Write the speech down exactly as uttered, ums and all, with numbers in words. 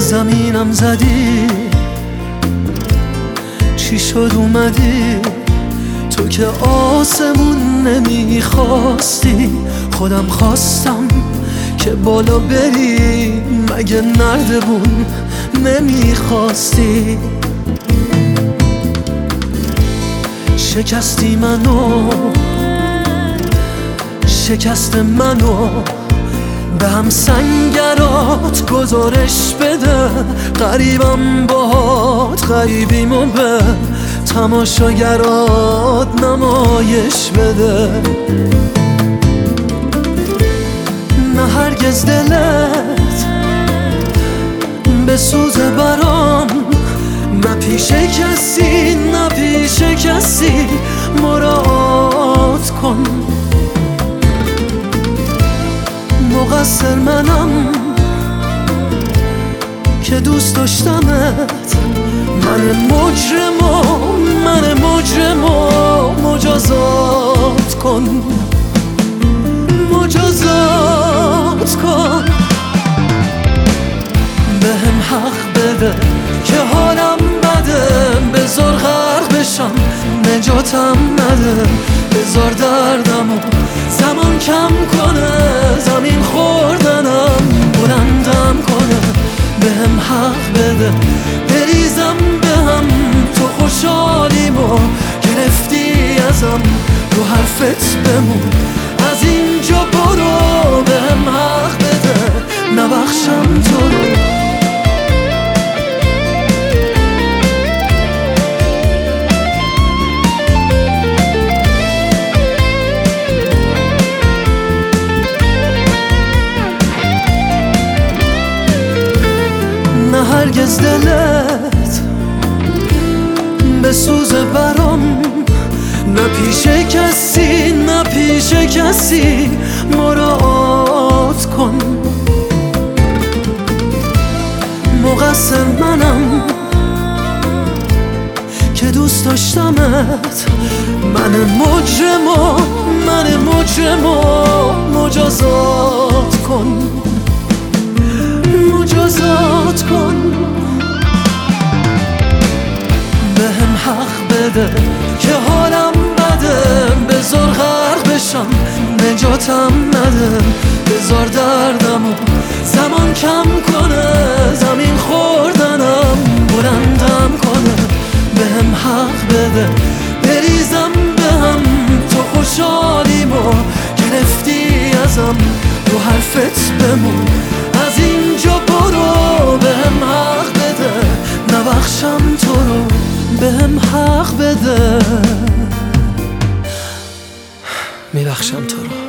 زمینم زدی، چی شد اومدی تو که آسمون نمیخواستی، خودم خواستم که بالا بری، مگه نردبون نمیخواستی؟ شکستی منو، شکست منو به هم سنگرات گزارش بده، غریبم باهات غریبیمو به تماشاگرات نمایش بده. نه هرگز دلت به سوز برام، نه پیش کسی نه پیش کسی مراعات کن. مقصر منم که دوست داشتمت، من مجرمو من مجرمو مجازات کن، مجازات کن. بهم حق بده که حالم بده، بذار غرق بشم نجاتم نده، بذار دردمو زمان کم کنه، زمین خوردنم بلندم کنه. بهم حق بده بریزم بهم، تو خوشحالیمو گرفتی ازم، رو حرفت بمون از اینجا برو. بهم حق بده نبخشم تو رو. نه هرگز دلت به سوز برام، نه پیش کسی نه پیش کسی مراعات کن. مقصر منم که دوست داشتمت، من مجرمو من مجرمو مجازات کن، مجازات کن. بهم حق بده که حالم بده، بذار غرق بشم نجاتم نده، بذار دردمو زمان کم کنه، زمین خوردنم بلندم کنه. بهم حق بده بریزم بهم، تو خوشحالیمو گرفتی ازم، رو حرفت بمون از اینجا برو. بهم حق بده نبخشم تو رو، بهم حق بده میبخشم تو رو.